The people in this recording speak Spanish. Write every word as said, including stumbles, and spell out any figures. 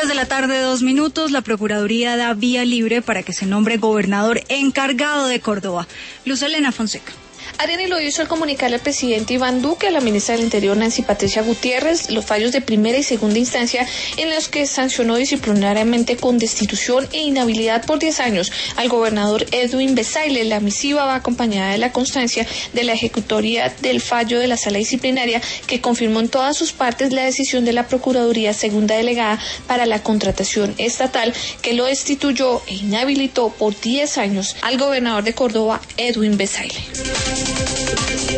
Tres de la tarde, dos minutos, la Procuraduría da vía libre para que se nombre gobernador encargado de Córdoba. Luz Elena Fonseca. Areni lo hizo al comunicarle al presidente Iván Duque, a la ministra del Interior Nancy Patricia Gutiérrez, los fallos de primera y segunda instancia en los que sancionó disciplinariamente con destitución e inhabilidad por diez años al gobernador Edwin Besaile. La misiva va acompañada de la constancia de la ejecutoria del fallo de la sala disciplinaria que confirmó en todas sus partes la decisión de la Procuraduría Segunda Delegada para la Contratación Estatal que lo destituyó e inhabilitó por diez años al gobernador de Córdoba, Edwin Besaile.